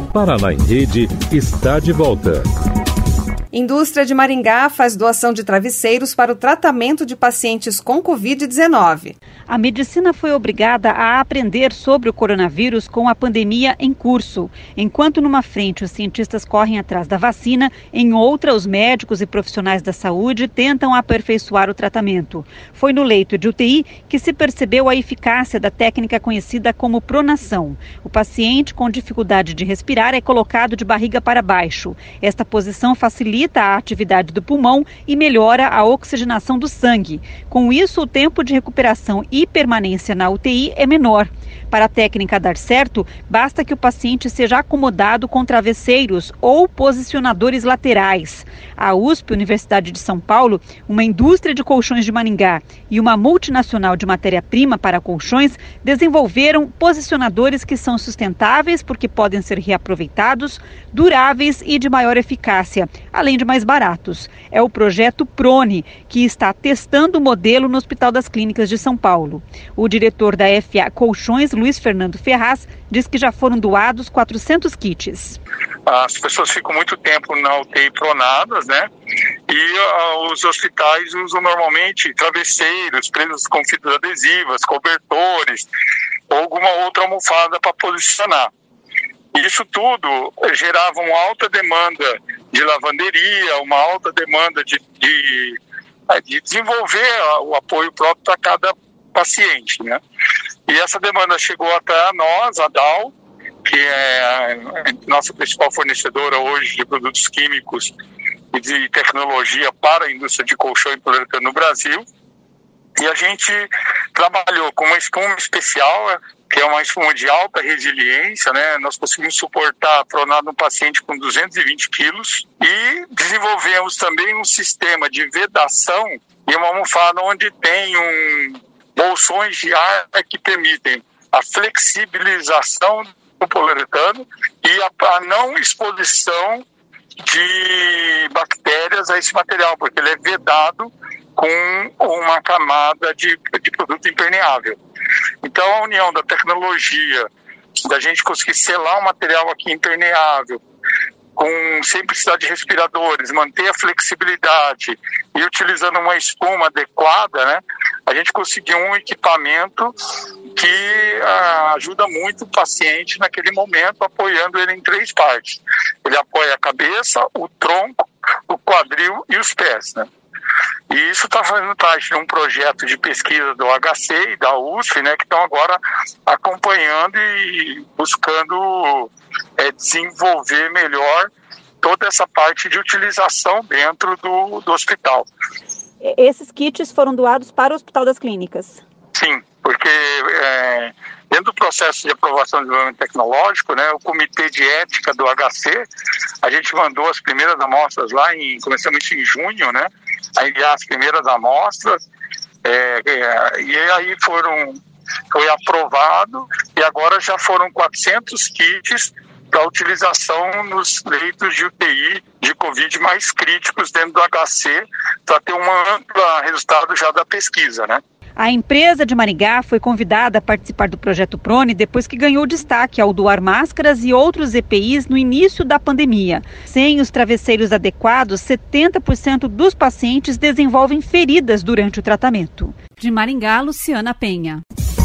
Paraná em Rede está de volta. Indústria de Maringá faz doação de travesseiros para o tratamento de pacientes com Covid-19. A medicina foi obrigada a aprender sobre o coronavírus com a pandemia em curso. Enquanto numa frente os cientistas correm atrás da vacina, em outra os médicos e profissionais da saúde tentam aperfeiçoar o tratamento. Foi no leito de UTI que se percebeu a eficácia da técnica conhecida como pronação. O paciente com dificuldade de respirar é colocado de barriga para baixo. Esta posição facilita a atividade do pulmão e melhora a oxigenação do sangue. Com isso, o tempo de recuperação e permanência na UTI é menor. Para a técnica dar certo, basta que o paciente seja acomodado com travesseiros ou posicionadores laterais. A USP, Universidade de São Paulo, uma indústria de colchões de Maringá e uma multinacional de matéria-prima para colchões desenvolveram posicionadores que são sustentáveis porque podem ser reaproveitados, duráveis e de maior eficácia, além de mais baratos. É o projeto Prone, que está testando o modelo no Hospital das Clínicas de São Paulo. O diretor da FA Colchões, Luiz Fernando Ferraz, diz que já foram doados 400 kits. As pessoas ficam muito tempo na UTI pronadas, né? E os hospitais usam normalmente travesseiros presos com fitas adesivas, cobertores ou alguma outra almofada para posicionar. Isso tudo gerava uma alta demanda de lavanderia, uma alta demanda de desenvolver o apoio próprio para cada paciente, né? E essa demanda chegou até nós, a DAO, que é a nossa principal fornecedora hoje de produtos químicos e de tecnologia para a indústria de colchão e poliuretano no Brasil. E a gente trabalhou com uma espuma especial, que é uma espuma de alta resiliência, né? Nós conseguimos suportar pronado um paciente com 220 quilos e desenvolvemos também um sistema de vedação e uma almofada onde tem bolsões de ar que permitem a flexibilização do poliuretano e a não exposição de bactérias a esse material, porque ele é vedado com uma camada de produto impermeável. Então, a união da tecnologia, da gente conseguir selar um material aqui impermeável, sem precisar de respiradores, manter a flexibilidade e utilizando uma espuma adequada, né, a gente conseguiu um equipamento que ajuda muito o paciente naquele momento, apoiando ele em 3 partes. Ele apoia a cabeça, o tronco, o quadril e os pés, né? E isso está fazendo parte de um projeto de pesquisa do HC e da USP, né, que estão agora acompanhando e buscando desenvolver melhor toda essa parte de utilização dentro do hospital. Esses kits foram doados para o Hospital das Clínicas? Sim, porque dentro do processo de aprovação de desenvolvimento tecnológico, né, o Comitê de Ética do HC, a gente mandou as primeiras amostras lá, começamos isso em junho, né, a enviar as primeiras amostras, e aí foi aprovado, e agora já foram 400 kits para utilização nos leitos de UTI de Covid mais críticos dentro do HC, para ter um amplo resultado já da pesquisa, né? A empresa de Maringá foi convidada a participar do projeto Prone depois que ganhou destaque ao doar máscaras e outros EPIs no início da pandemia. Sem os travesseiros adequados, 70% dos pacientes desenvolvem feridas durante o tratamento. De Maringá, Luciana Penha.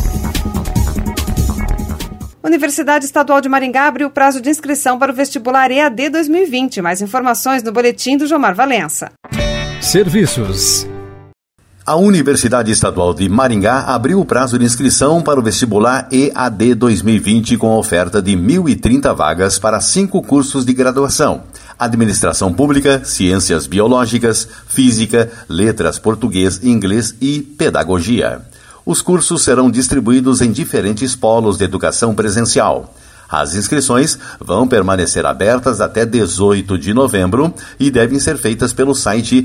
Universidade Estadual de Maringá abriu o prazo de inscrição para o vestibular EAD 2020. Mais informações no boletim do Jomar Valença. Serviços. A Universidade Estadual de Maringá abriu o prazo de inscrição para o vestibular EAD 2020 com oferta de 1.030 vagas para 5 cursos de graduação: Administração Pública, Ciências Biológicas, Física, Letras Português, Inglês e Pedagogia. Os cursos serão distribuídos em diferentes polos de educação presencial. As inscrições vão permanecer abertas até 18 de novembro e devem ser feitas pelo site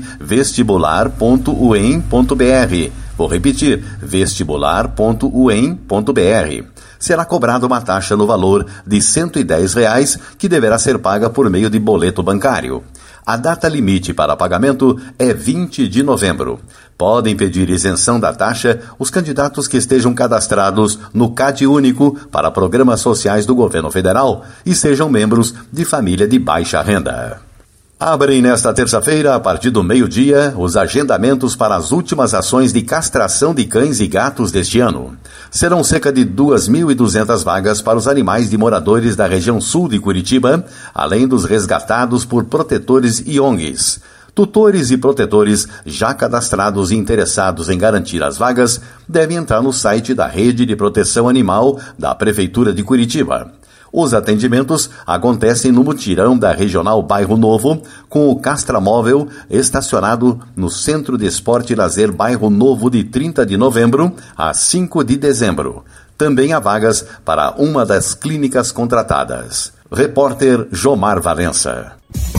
vestibular.uem.br. Vou repetir, vestibular.uem.br. Será cobrada uma taxa no valor de R$ 110, que deverá ser paga por meio de boleto bancário. A data limite para pagamento é 20 de novembro. Podem pedir isenção da taxa os candidatos que estejam cadastrados no CAD Único para programas sociais do governo federal e sejam membros de família de baixa renda. Abrem nesta terça-feira, a partir do meio-dia, os agendamentos para as últimas ações de castração de cães e gatos deste ano. Serão cerca de 2.200 vagas para os animais de moradores da região sul de Curitiba, além dos resgatados por protetores e ONGs. Tutores e protetores já cadastrados e interessados em garantir as vagas devem entrar no site da Rede de Proteção Animal da Prefeitura de Curitiba. Os atendimentos acontecem no mutirão da Regional Bairro Novo, com o castramóvel estacionado no Centro de Esporte e Lazer Bairro Novo de 30 de novembro a 5 de dezembro. Também há vagas para uma das clínicas contratadas. Repórter Jomar Valença.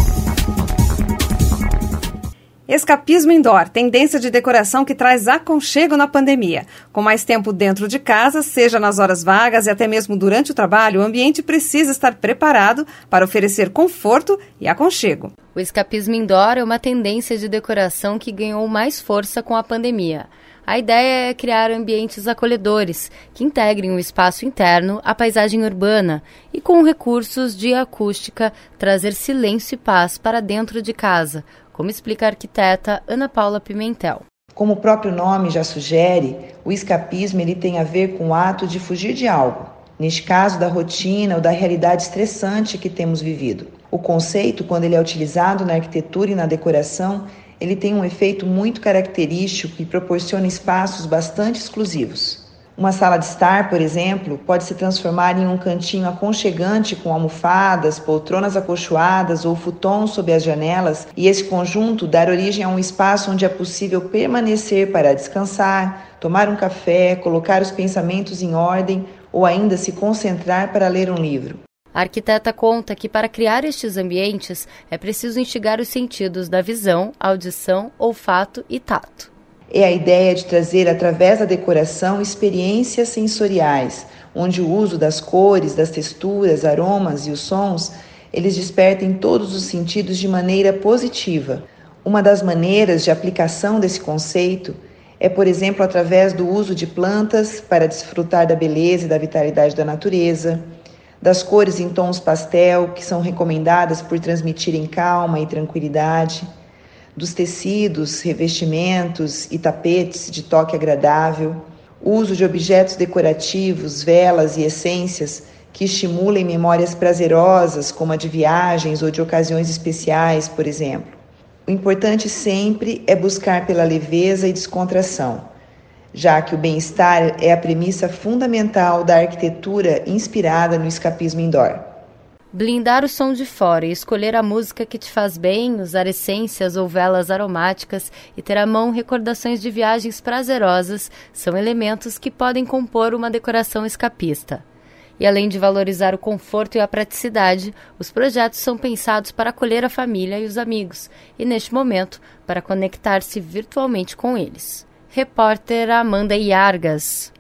Escapismo indoor, tendência de decoração que traz aconchego na pandemia. Com mais tempo dentro de casa, seja nas horas vagas e até mesmo durante o trabalho, o ambiente precisa estar preparado para oferecer conforto e aconchego. O escapismo indoor é uma tendência de decoração que ganhou mais força com a pandemia. A ideia é criar ambientes acolhedores, que integrem o espaço interno à paisagem urbana e, com recursos de acústica, trazer silêncio e paz para dentro de casa, como explica a arquiteta Ana Paula Pimentel. Como o próprio nome já sugere, o escapismo ele tem a ver com o ato de fugir de algo, neste caso da rotina ou da realidade estressante que temos vivido. O conceito, quando ele é utilizado na arquitetura e na decoração, ele tem um efeito muito característico e proporciona espaços bastante exclusivos. Uma sala de estar, por exemplo, pode se transformar em um cantinho aconchegante com almofadas, poltronas acolchoadas ou futons sob as janelas, e esse conjunto dar origem a um espaço onde é possível permanecer para descansar, tomar um café, colocar os pensamentos em ordem ou ainda se concentrar para ler um livro. A arquiteta conta que para criar estes ambientes é preciso instigar os sentidos da visão, audição, olfato e tato. É a ideia de trazer, através da decoração, experiências sensoriais, onde o uso das cores, das texturas, aromas e os sons, eles despertem todos os sentidos de maneira positiva. Uma das maneiras de aplicação desse conceito é, por exemplo, através do uso de plantas para desfrutar da beleza e da vitalidade da natureza, das cores em tons pastel, que são recomendadas por transmitirem calma e tranquilidade, dos tecidos, revestimentos e tapetes de toque agradável, uso de objetos decorativos, velas e essências que estimulem memórias prazerosas, como a de viagens ou de ocasiões especiais, por exemplo. O importante sempre é buscar pela leveza e descontração, já que o bem-estar é a premissa fundamental da arquitetura inspirada no escapismo indoor. Blindar o som de fora e escolher a música que te faz bem, usar essências ou velas aromáticas e ter à mão recordações de viagens prazerosas são elementos que podem compor uma decoração escapista. E além de valorizar o conforto e a praticidade, os projetos são pensados para acolher a família e os amigos e, neste momento, para conectar-se virtualmente com eles. Repórter Amanda Iargas.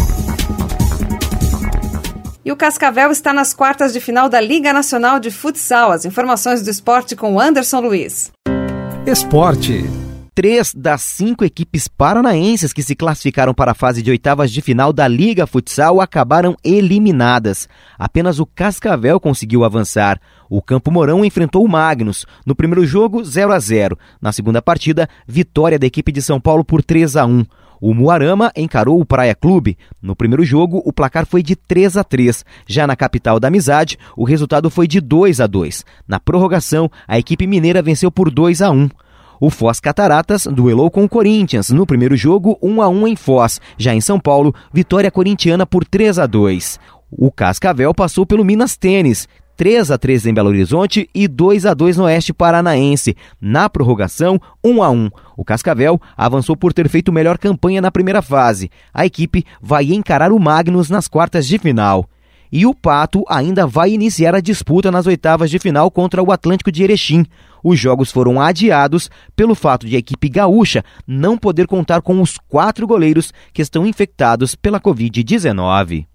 E o Cascavel está nas quartas de final da Liga Nacional de Futsal. As informações do esporte com Anderson Luiz. Esporte. 3 das 5 equipes paranaenses que se classificaram para a fase de oitavas de final da Liga Futsal acabaram eliminadas. Apenas o Cascavel conseguiu avançar. O Campo Mourão enfrentou o Magnus. No primeiro jogo, 0-0. Na segunda partida, vitória da equipe de São Paulo por 3-1. O Moarama encarou o Praia Clube. No primeiro jogo, o placar foi de 3-3. Já na capital da amizade, o resultado foi de 2-2. Na prorrogação, a equipe mineira venceu por 2-1. O Foz Cataratas duelou com o Corinthians. No primeiro jogo, 1-1 em Foz. Já em São Paulo, vitória corintiana por 3-2. O Cascavel passou pelo Minas Tênis. 3-3 em Belo Horizonte e 2-2 no Oeste Paranaense. Na prorrogação, 1-1. O Cascavel avançou por ter feito melhor campanha na primeira fase. A equipe vai encarar o Magnus nas quartas de final. E o Pato ainda vai iniciar a disputa nas oitavas de final contra o Atlântico de Erechim. Os jogos foram adiados pelo fato de a equipe gaúcha não poder contar com os 4 goleiros que estão infectados pela Covid-19.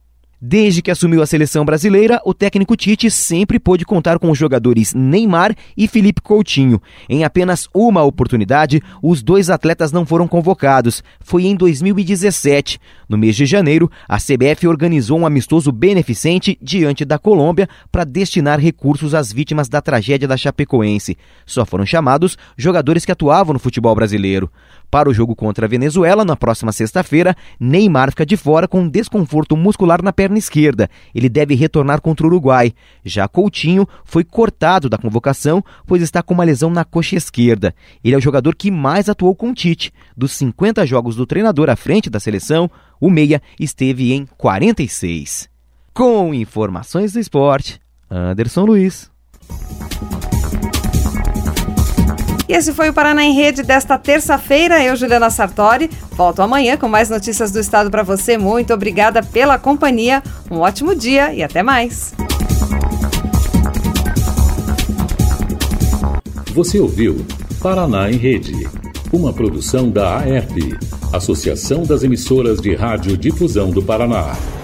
Desde que assumiu a seleção brasileira, o técnico Tite sempre pôde contar com os jogadores Neymar e Felipe Coutinho. Em apenas uma oportunidade, os dois atletas não foram convocados. Foi em 2017. No mês de janeiro, a CBF organizou um amistoso beneficente diante da Colômbia para destinar recursos às vítimas da tragédia da Chapecoense. Só foram chamados jogadores que atuavam no futebol brasileiro. Para o jogo contra a Venezuela, na próxima sexta-feira, Neymar fica de fora com desconforto muscular na perna esquerda. Ele deve retornar contra o Uruguai. Já Coutinho foi cortado da convocação, pois está com uma lesão na coxa esquerda. Ele é o jogador que mais atuou com Tite. Dos 50 jogos do treinador à frente da seleção, o meia esteve em 46. Com informações do esporte, Anderson Luiz. E esse foi o Paraná em Rede desta terça-feira. Eu, Juliana Sartori, volto amanhã com mais notícias do estado para você. Muito obrigada pela companhia. Um ótimo dia e até mais. Você ouviu Paraná em Rede, uma produção da AERP, Associação das Emissoras de Rádio Difusão do Paraná.